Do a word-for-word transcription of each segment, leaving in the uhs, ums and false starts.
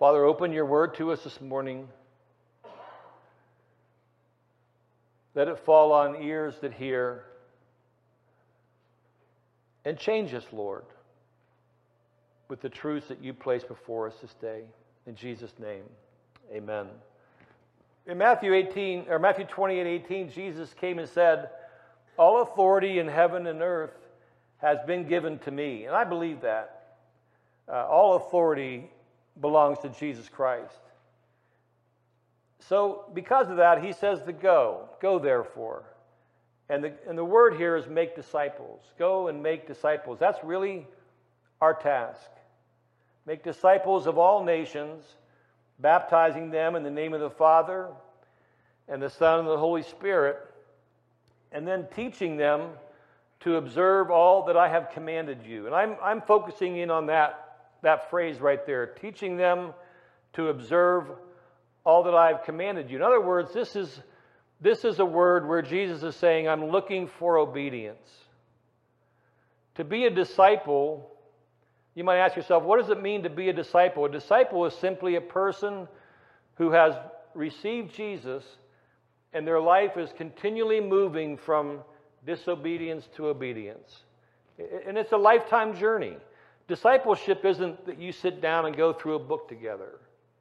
Father, open your word to us this morning. Let it fall on ears that hear. And change us, Lord, with the truths that you place before us this day. In Jesus' name, amen. In Matthew eighteen, or Matthew twenty-eight eighteen, Jesus came and said, all authority in heaven and earth has been given to me. And I believe that. Uh, all authority belongs to Jesus Christ. So because of that, he says to go. Go therefore. And the, and the word here is make disciples. Go and make disciples. That's really our task. Make disciples of all nations, baptizing them in the name of the Father and the Son and the Holy Spirit, and then teaching them to observe all that I have commanded you. And I'm, I'm focusing in on that, that phrase right there, teaching them to observe all that I have commanded you. In other words, this is, this is a word where Jesus is saying, I'm looking for obedience. To be a disciple, you might ask yourself, what does it mean to be a disciple? A disciple is simply a person who has received Jesus and their life is continually moving from disobedience to obedience. And it's a lifetime journey. Discipleship isn't that you sit down and go through a book together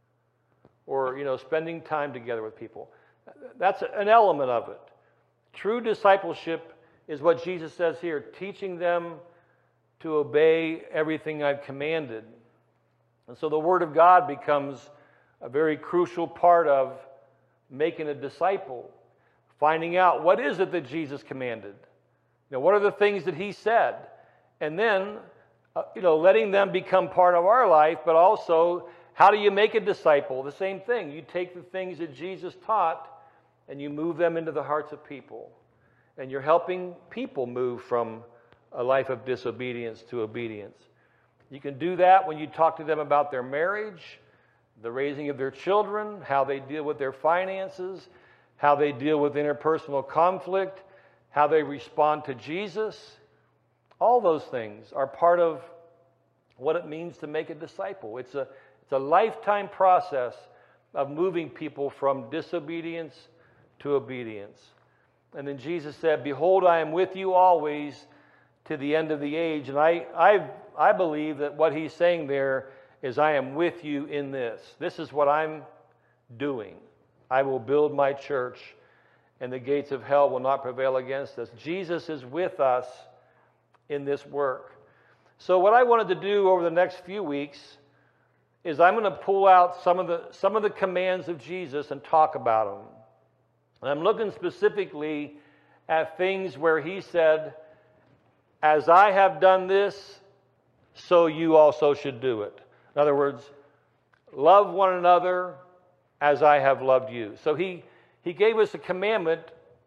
or, you know, spending time together with people. That's an element of it. True discipleship is what Jesus says here, teaching them to obey everything I've commanded. And so the Word of God becomes a very crucial part of making a disciple, finding out what is it that Jesus commanded. You know, what are the things that he said? And then, uh, you know, letting them become part of our life, but also, how do you make a disciple? The same thing. You take the things that Jesus taught and you move them into the hearts of people. And you're helping people move from a life of disobedience to obedience. You can do that when you talk to them about their marriage, the raising of their children, how they deal with their finances, how they deal with interpersonal conflict, how they respond to Jesus. All those things are part of what it means to make a disciple. It's a, it's a lifetime process of moving people from disobedience to obedience. And then Jesus said, behold, I am with you always to the end of the age. And I, I, I believe that what he's saying there is I am with you in this. This is what I'm doing. I will build my church, and the gates of hell will not prevail against us. Jesus is with us in this work. So what I wanted to do over the next few weeks is I'm going to pull out some of the, some of the commands of Jesus and talk about them. And I'm looking specifically at things where he said, as I have done this, so you also should do it. In other words, love one another as I have loved you. So he, he gave us a commandment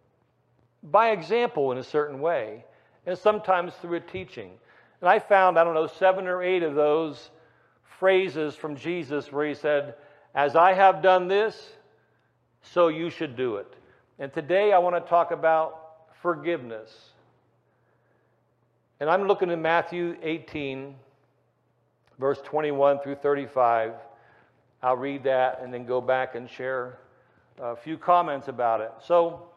by example in a certain way, and sometimes through a teaching. And I found, I don't know, seven or eight of those phrases from Jesus where he said, as I have done this, so you should do it. And today I want to talk about forgiveness. And I'm looking at Matthew eighteen, verse twenty-one through thirty-five. I'll read that and then go back and share a few comments about it. So,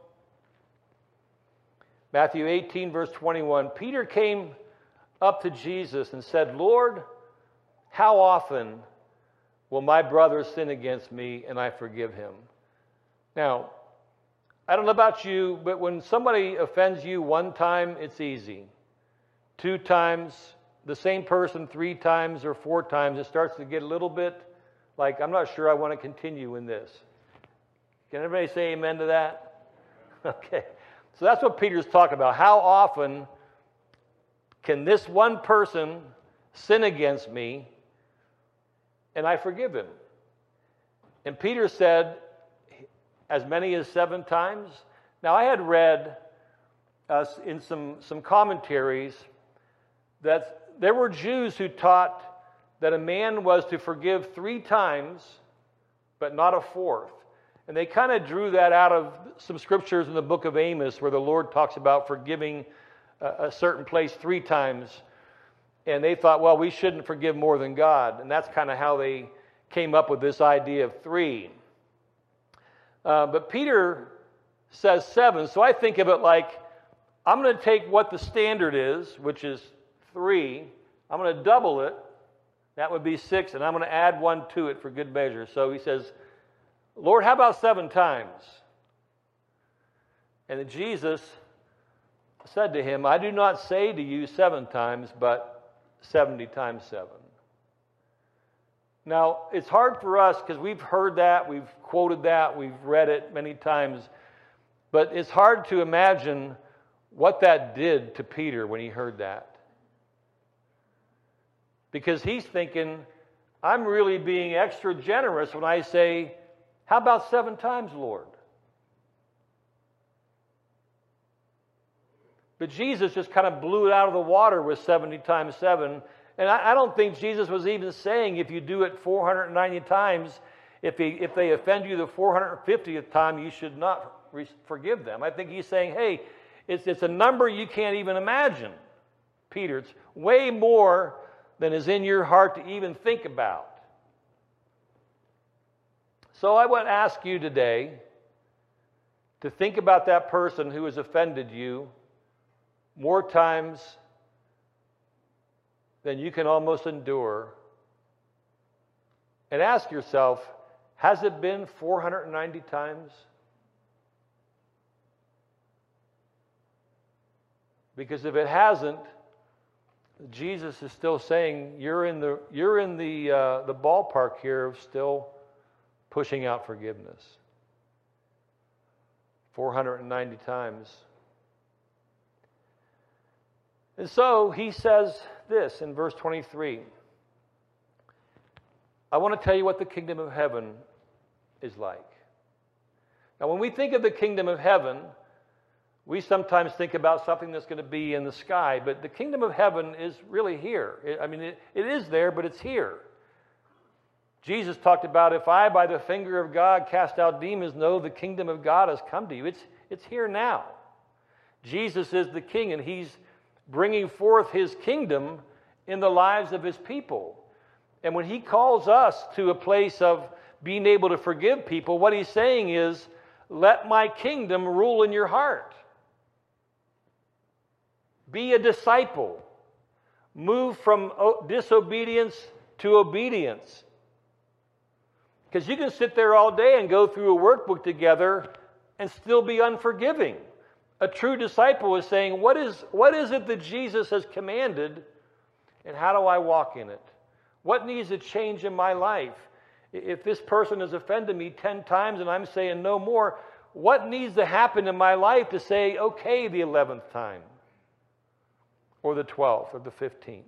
Matthew eighteen, verse twenty-one, Peter came up to Jesus and said, Lord, how often will my brother sin against me and I forgive him? Now, I don't know about you, but when somebody offends you one time, it's easy. Two times, the same person three times or four times, it starts to get a little bit like, I'm not sure I want to continue in this. Can everybody say amen to that? Okay. So that's what Peter's talking about. How often can this one person sin against me and I forgive him? And Peter said, as many as seven times. Now, I had read uh, in some, some commentaries that there were Jews who taught that a man was to forgive three times, but not a fourth. And they kind of drew that out of some scriptures in the book of Amos where the Lord talks about forgiving a, a certain place three times. And they thought, well, we shouldn't forgive more than God. And that's kind of how they came up with this idea of three. Uh, but Peter says seven, so I think of it like I'm going to take what the standard is, which is three. I'm going to double it. That would be six, and I'm going to add one to it for good measure. So he says, Lord, how about seven times? And then Jesus said to him, I do not say to you seven times, but seventy times seven. Now, it's hard for us because we've heard that, we've quoted that, we've read it many times, but it's hard to imagine what that did to Peter when he heard that. Because he's thinking, I'm really being extra generous when I say, how about seven times, Lord? But Jesus just kind of blew it out of the water with seventy times seven. And I, I don't think Jesus was even saying if you do it four hundred ninety times, if, he, if they offend you the four hundred fiftieth time, you should not re- forgive them. I think he's saying, hey, it's, it's a number you can't even imagine, Peter. It's way more than is in your heart to even think about. So I would ask you today to think about that person who has offended you more times than you can almost endure. And ask yourself, has it been four hundred ninety times? Because if it hasn't, Jesus is still saying you're in the you're in the uh, the ballpark here of still pushing out forgiveness. four hundred ninety times. And so he says this in verse twenty-three. I want to tell you what the kingdom of heaven is like. Now, when we think of the kingdom of heaven, we sometimes think about something that's going to be in the sky, but the kingdom of heaven is really here. It, I mean, it, it is there, but it's here. Jesus talked about, if I, by the finger of God, cast out demons, know the kingdom of God has come to you. It's, it's here now. Jesus is the king, and he's bringing forth his kingdom in the lives of his people. And when he calls us to a place of being able to forgive people, what he's saying is, let my kingdom rule in your heart. Be a disciple. Move from disobedience to obedience. Because you can sit there all day and go through a workbook together and still be unforgiving. A true disciple is saying, what is, what is it that Jesus has commanded, and how do I walk in it? What needs to change in my life? If this person has offended me ten times and I'm saying no more, what needs to happen in my life to say, okay, the eleventh time? Or the twelfth, or the fifteenth?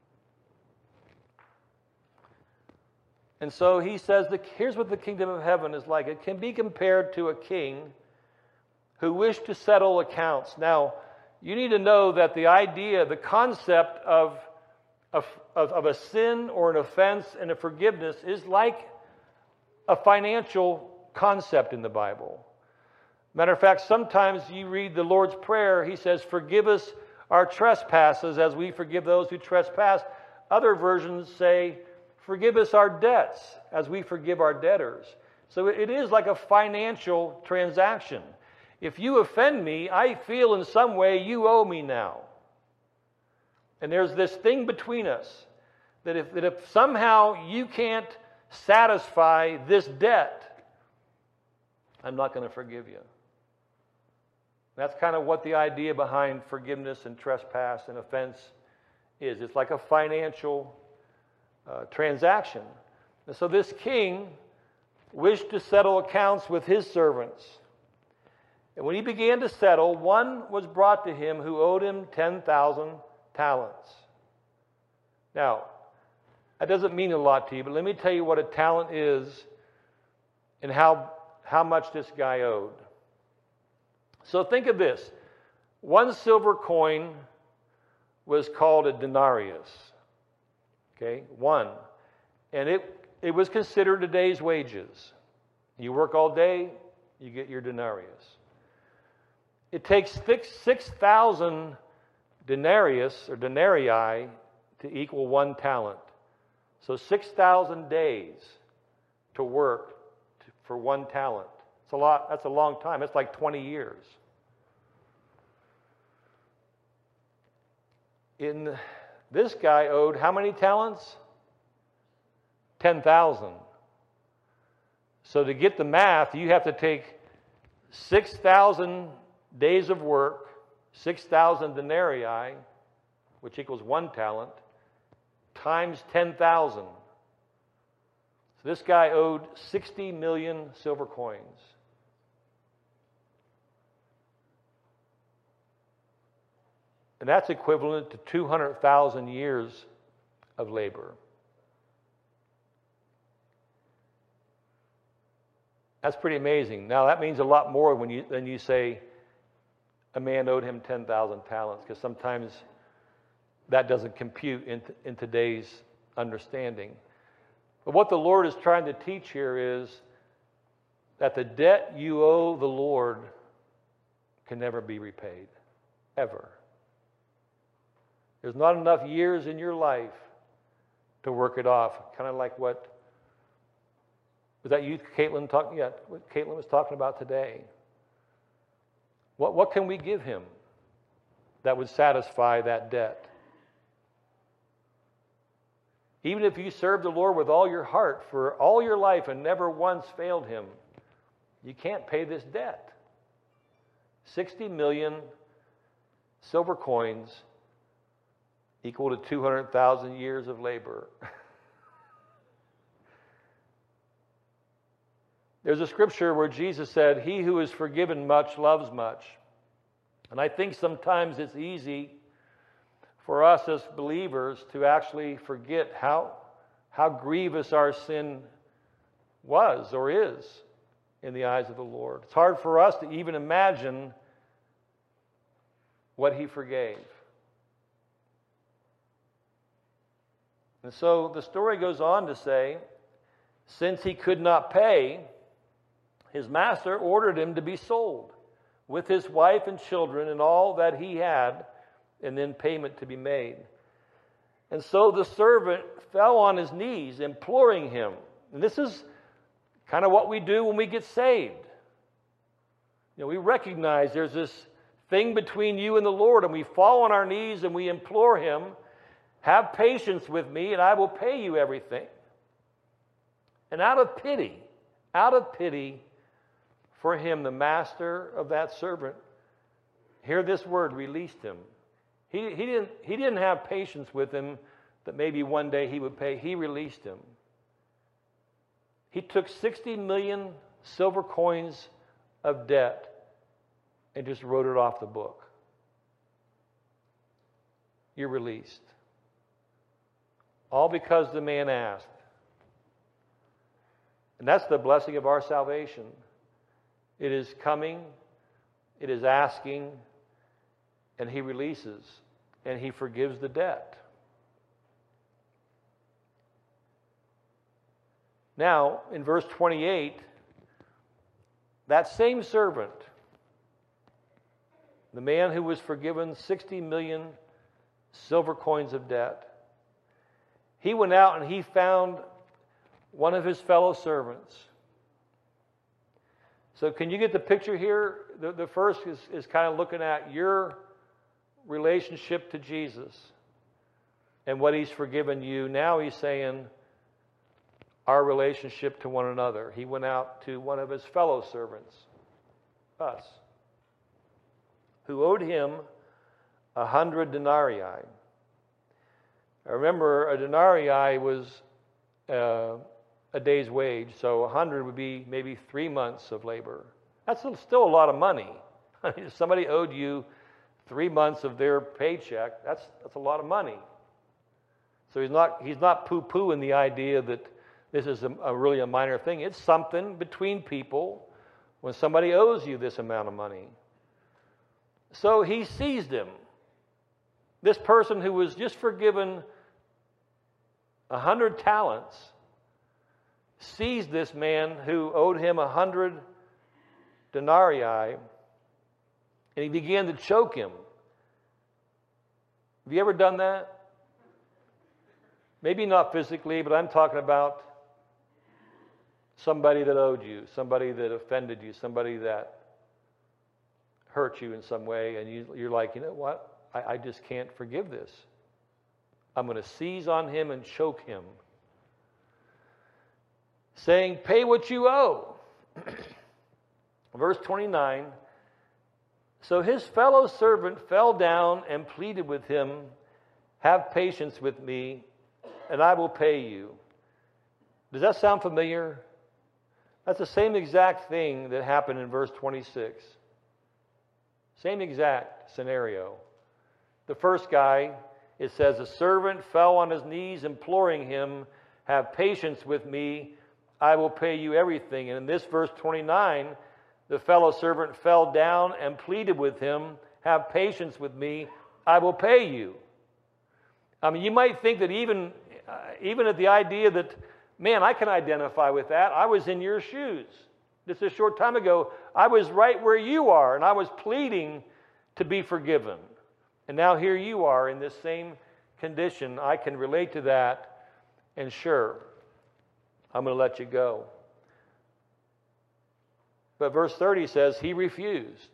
And so he says, that here's what the kingdom of heaven is like. It can be compared to a king who wished to settle accounts. Now, you need to know that the idea, the concept of, of, of, of a sin or an offense and a forgiveness is like a financial concept in the Bible. Matter of fact, sometimes you read the Lord's Prayer, he says, forgive us our trespasses as we forgive those who trespass. Other versions say, forgive us our debts as we forgive our debtors. So it is like a financial transaction. If you offend me, I feel in some way you owe me now. And there's this thing between us that if, that if somehow you can't satisfy this debt, I'm not going to forgive you. That's kind of what the idea behind forgiveness and trespass and offense is. It's like a financial uh, transaction. And so this king wished to settle accounts with his servants. And when he began to settle, one was brought to him who owed him ten thousand talents. Now, that doesn't mean a lot to you, but let me tell you what a talent is and how, how much this guy owed. So think of this. One silver coin was called a denarius. Okay, one. And it, it was considered a day's wages. You work all day, you get your denarius. It takes six thousand denarius or denarii to equal one talent. So six thousand days to work to, for one talent. It's a lot. That's a long time. It's like twenty years. In this guy owed how many talents? ten thousand. So to get the math, you have to take six thousand days of work, six thousand denarii, which equals one talent, times ten thousand. So this guy owed sixty million silver coins. And that's equivalent to two hundred thousand years of labor. That's pretty amazing. Now, that means a lot more when you, than you say a man owed him ten thousand talents, because sometimes that doesn't compute in, in today's understanding. But what the Lord is trying to teach here is that the debt you owe the Lord can never be repaid, ever. There's not enough years in your life to work it off. Kind of like what, was that you, Caitlin, talking? Yeah, what Caitlin was talking about today. What, what can we give him that would satisfy that debt? Even if you serve the Lord with all your heart for all your life and never once failed him, you can't pay this debt. sixty million silver coins equal to two hundred thousand years of labor. There's a scripture where Jesus said, "He who is forgiven much loves much." And I think sometimes it's easy for us as believers to actually forget how, how grievous our sin was or is in the eyes of the Lord. It's hard for us to even imagine what he forgave. And so the story goes on to say, since he could not pay, his master ordered him to be sold with his wife and children and all that he had, and then payment to be made. And so the servant fell on his knees, imploring him. And this is kind of what we do when we get saved. You know, we recognize there's this thing between you and the Lord, and we fall on our knees and we implore him, have patience with me and I will pay you everything. And out of pity, out of pity for him, the master of that servant, hear this word, released him. He, he, didn't, he didn't have patience with him that maybe one day he would pay. He released him. He took sixty million silver coins of debt and just wrote it off the book. You're released. All because the man asked. And that's the blessing of our salvation. It is coming, it is asking, and he releases, and he forgives the debt. Now, in verse twenty-eight, that same servant, the man who was forgiven sixty million silver coins of debt, he went out and he found one of his fellow servants. So can you get the picture here? The, the first is, is kind of looking at your relationship to Jesus and what he's forgiven you. Now he's saying our relationship to one another. He went out to one of his fellow servants, us, who owed him a hundred denarii. I remember a denarii was uh, a day's wage, so a hundred would be maybe three months of labor. That's still a lot of money. I mean, if somebody owed you three months of their paycheck, that's that's a lot of money. So he's not he's not poo-pooing the idea that this is a, a really a minor thing. It's something between people when somebody owes you this amount of money. So he seized him. This person who was just forgiven a hundred talents seized this man who owed him a hundred denarii, and he began to choke him. Have you ever done that? Maybe not physically, but I'm talking about somebody that owed you, somebody that offended you, somebody that hurt you in some way, and you, you're like, you know what? I, I just can't forgive this. I'm going to seize on him and choke him. Saying, pay what you owe. Verse twenty-nine, so his fellow servant fell down and pleaded with him, have patience with me, and I will pay you. Does that sound familiar? That's the same exact thing that happened in verse twenty-six. Same exact scenario. The first guy, it says, the servant fell on his knees imploring him, have patience with me, I will pay you everything. And in this verse twenty-nine, the fellow servant fell down and pleaded with him, have patience with me, I will pay you. I mean, you might think that even, uh, even at the idea that, man, I can identify with that. I was in your shoes. Just a short time ago, I was right where you are, and I was pleading to be forgiven. And now here you are in this same condition. I can relate to that, and sure, I'm going to let you go. But verse thirty says, he refused.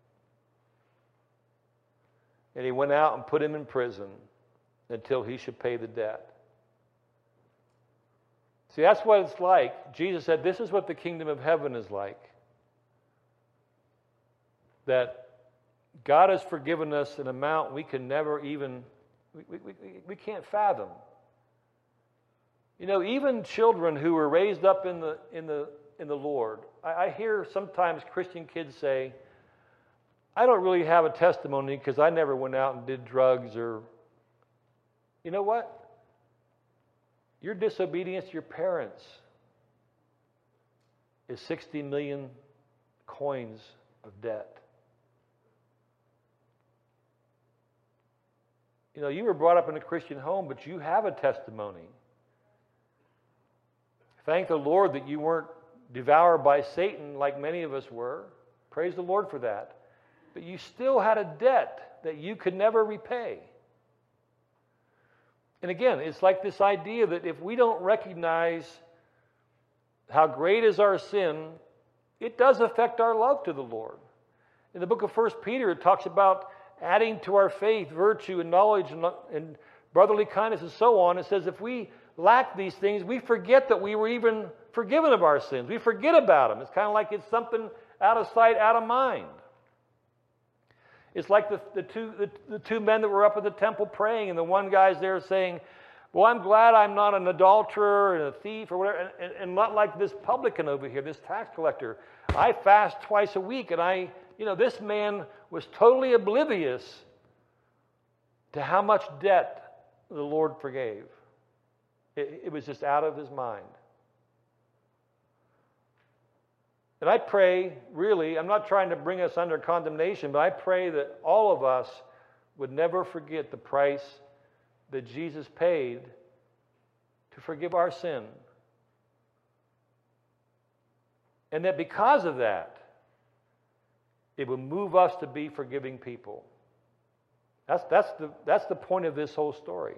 And he went out and put him in prison until he should pay the debt. See, that's what it's like. Jesus said, this is what the kingdom of heaven is like. That God has forgiven us an amount we can never even, we, we, we can't fathom. You know, even children who were raised up in the in the in the Lord, I, I hear sometimes Christian kids say, I don't really have a testimony because I never went out and did drugs or, you know what? Your disobedience to your parents is sixty million coins of debt. You know, you were brought up in a Christian home, but you have a testimony. Thank the Lord that you weren't devoured by Satan like many of us were. Praise the Lord for that. But you still had a debt that you could never repay. And again, it's like this idea that if we don't recognize how great is our sin, it does affect our love to the Lord. In the book of First Peter, it talks about adding to our faith virtue and knowledge and, and brotherly kindness and so on. It says if we lack these things, we forget that we were even forgiven of our sins. We forget about them. It's kind of like it's something out of sight, out of mind. It's like the, the, two, the, the two men that were up at the temple praying, and the one guy's there saying, well, I'm glad I'm not an adulterer and a thief or whatever, and, and, and not like this publican over here, this tax collector. I fast twice a week, and I, you know, this man was totally oblivious to how much debt the Lord forgave. It, it was just out of his mind. And I pray, really, I'm not trying to bring us under condemnation, but I pray that all of us would never forget the price that Jesus paid to forgive our sin. And that because of that, it will move us to be forgiving people. That's, that's, the, that's the point of this whole story.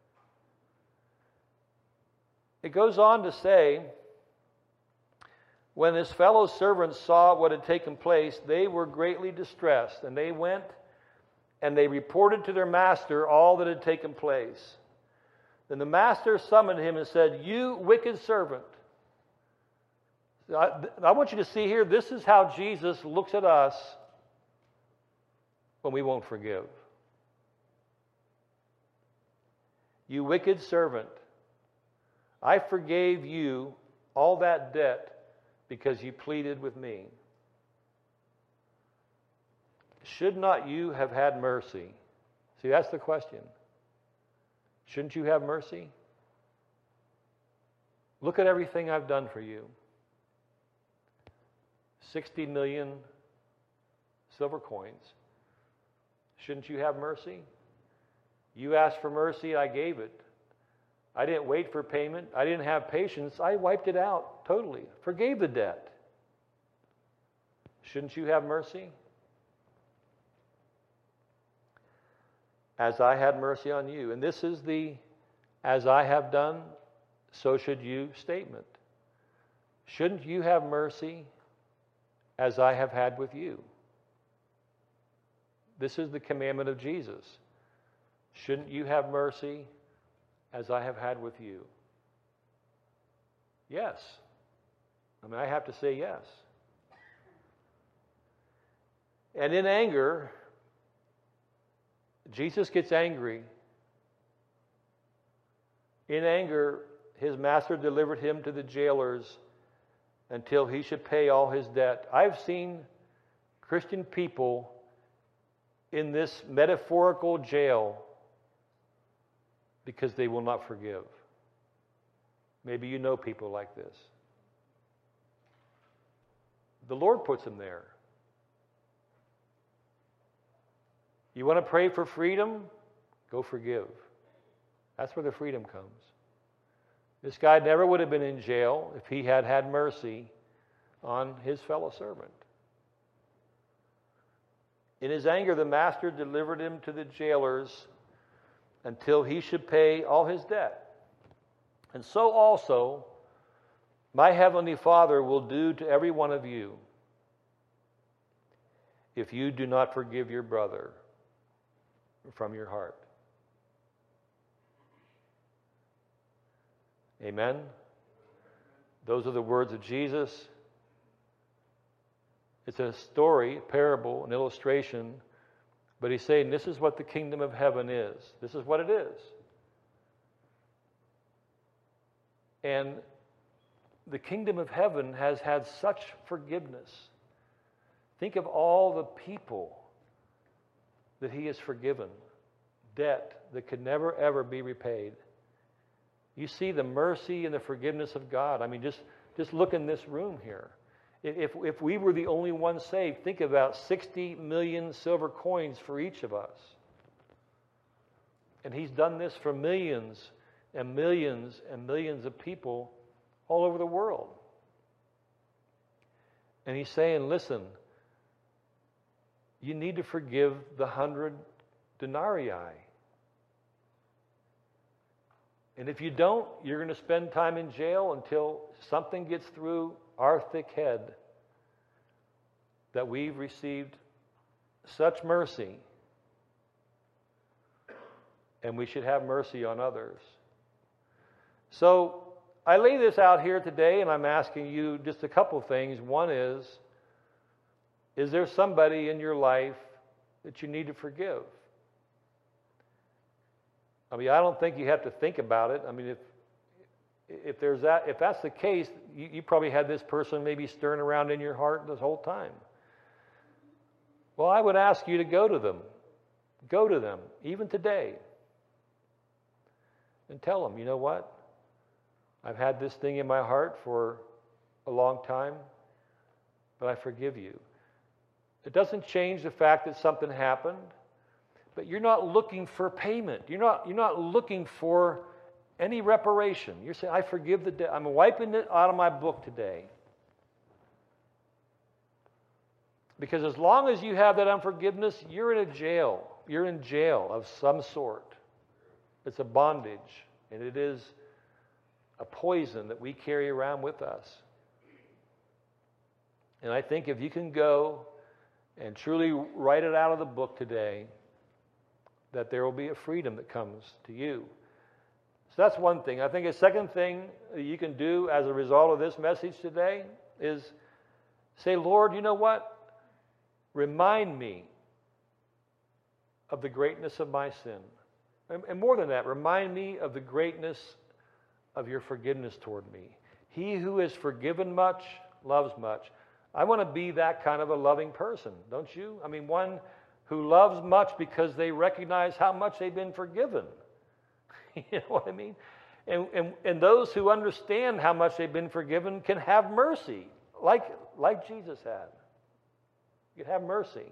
It goes on to say, when his fellow servants saw what had taken place, they were greatly distressed, and they went and they reported to their master all that had taken place. Then the master summoned him and said, you wicked servant. I, I want you to see here, this is how Jesus looks at us when we won't forgive. You wicked servant, I forgave you all that debt because you pleaded with me. Should not you have had mercy? See, that's the question. Shouldn't you have mercy? Look at everything I've done for you. sixty million silver coins. Shouldn't you have mercy? You asked for mercy, I gave it. I didn't wait for payment. I didn't have patience. I wiped it out totally. Forgave the debt. Shouldn't you have mercy? As I had mercy on you. And this is the as I have done, so should you statement. shouldn't you have mercy as I have had with you? This is the commandment of Jesus. Shouldn't you have mercy as I have had with you? Yes. I mean, I have to say yes. And in anger, Jesus gets angry. In anger, his master delivered him to the jailers until he should pay all his debt. I've seen Christian people in this metaphorical jail because they will not forgive. Maybe you know people like this. The Lord puts them there. You want to pray for freedom? Go forgive. That's where the freedom comes. This guy never would have been in jail if he had had mercy on his fellow servant. In his anger, the master delivered him to the jailers until he should pay all his debt. And so also, my heavenly Father will do to every one of you if you do not forgive your brother from your heart. Amen? Those are the words of Jesus. It's a story, a parable, an illustration, but he's saying this is what the kingdom of heaven is. This is what it is. And the kingdom of heaven has had such forgiveness. Think of all the people that he has forgiven, debt that could never, ever be repaid. You see the mercy and the forgiveness of God. I mean, just, just look in this room here. If, if we were the only ones saved, think about sixty million silver coins for each of us. And he's done this for millions and millions and millions of people all over the world. And he's saying, listen, you need to forgive the hundred denarii. And if you don't, you're going to spend time in jail until something gets through our thick head that we've received such mercy, and we should have mercy on others. So I lay this out here today, and I'm asking you just a couple things. One is, is there somebody in your life that you need to forgive? I mean, I don't think you have to think about it. I mean, if if there's that, if that's the case, you, you probably had this person maybe stirring around in your heart this whole time. Well, I would ask you to go to them. Go to them, even today, and tell them, you know what? I've had this thing in my heart for a long time, but I forgive you. It doesn't change the fact that something happened, but you're not looking for payment. You're not, you're not looking for any reparation. You're saying, I forgive the debt. I'm wiping it out of my book today. Because as long as you have that unforgiveness, you're in a jail. You're in jail of some sort. It's a bondage, and it is a poison that we carry around with us. And I think if you can go and truly write it out of the book today, that there will be a freedom that comes to you. So that's one thing. I think a second thing that you can do as a result of this message today is say, Lord, you know what? Remind me of the greatness of my sin. And, and more than that, remind me of the greatness of your forgiveness toward me. He who is forgiven much loves much. I want to be that kind of a loving person, don't you? I mean, one who loves much because they recognize how much they've been forgiven. You know what I mean? And, and, and those who understand how much they've been forgiven can have mercy, like, like Jesus had. You can have mercy.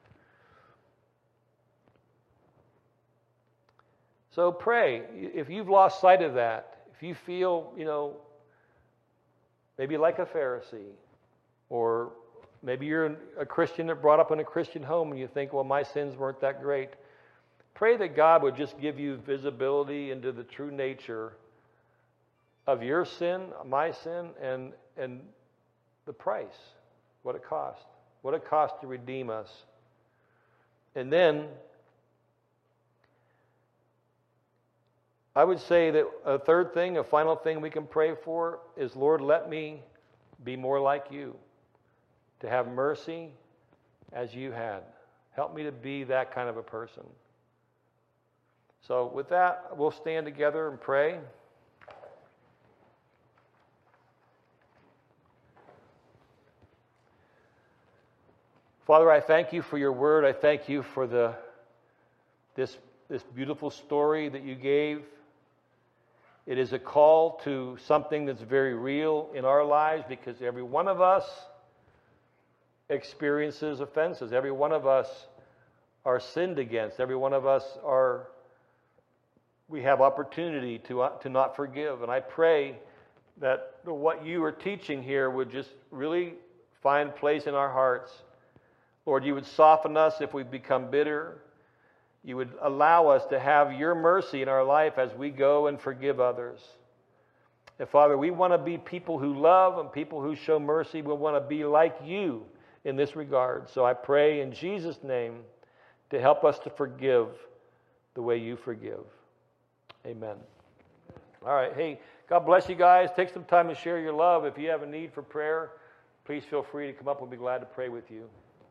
So pray. If you've lost sight of that, if you feel, you know, maybe like a Pharisee, or maybe you're a Christian that brought up in a Christian home and you think, well, my sins weren't that great. Pray that God would just give you visibility into the true nature of your sin, my sin, and, and the price, what it cost, what it cost to redeem us. And then I would say that a third thing, a final thing we can pray for is, Lord, let me be more like you, to have mercy as you had. Help me to be that kind of a person. So with that, we'll stand together and pray. Father, I thank you for your word. I thank you for the this, this beautiful story that you gave. It is a call to something that's very real in our lives, because every one of us experiences offenses. Every one of us are sinned against. Every one of us are, we have opportunity to, uh, to not forgive. And I pray that what you are teaching here would just really find place in our hearts. Lord, you would soften us if we become bitter. You would allow us to have your mercy in our life as we go and forgive others. And Father, we want to be people who love and people who show mercy. We want to be like you in this regard. So I pray in Jesus' name to help us to forgive the way you forgive. Amen. All right. Hey, God bless you guys. Take some time to share your love. If you have a need for prayer, please feel free to come up. We'll be glad to pray with you.